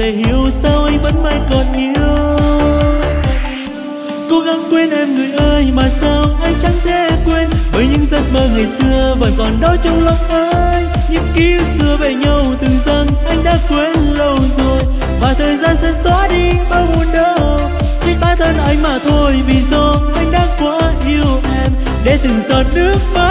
thể hiểu sao anh vẫn mãi còn yêu. Cố gắng quên em người ơi, mà sao anh chẳng thể quên, bởi những giấc mơ ngày xưa vẫn còn đó trong lòng anh. Những ký ức xưa về nhau từng rằng anh đã quên lâu rồi, và thời gian sẽ xóa đi bao buồn đau. Chỉ bản thân anh mà thôi, vì do anh đã quá yêu em, để từng giọt nước mắt